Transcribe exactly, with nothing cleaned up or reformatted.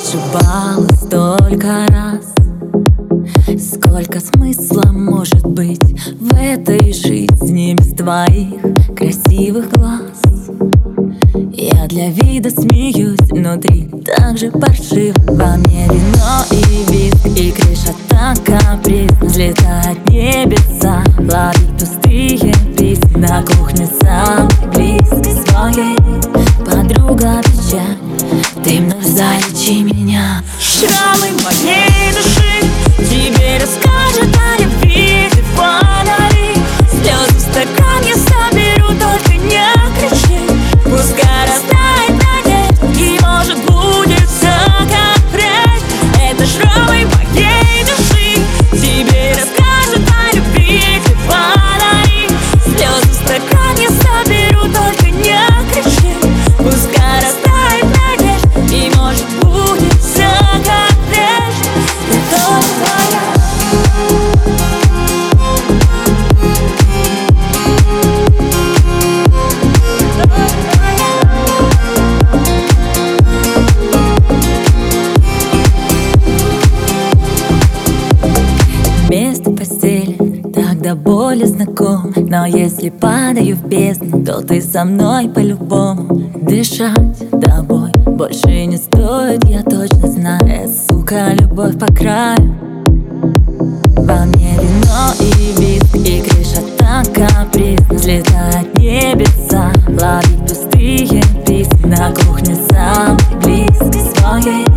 ошибалась столько раз. Сколько смысла может быть в этой жизни без твоих красивых глаз? Я для вида смеюсь, внутри так же паршиво. Во мне вино и виск, и крыша так каприз. Взлетает небеса, ловить пустые письма. На кухне самый близкий своей подруга печаль. Ты вновь залечи меня. Шрамы моей души тебе расскажет о любви. Ты фонари, слезы в стакан я соберу, только не кричи. Пускай растает надежда, и может будет все как прежде. Это шрамы моей души тебе расскажет о любви. Ты фонари, слезы в стакан я соберу, только не кричи. Пускай растает надежда, и может будет все как прежде. Я тоже твоя. Место постели так до боли знаком. Но если падаю в бездну, то ты со мной по-любому. Дышать тобой больше не стоит, я точно знаю. Сука, любовь по краю. Во мне вино и виск, и крыша так каприз. Взлетает небеса, ловить пустые письма. На кухне самый близкий своей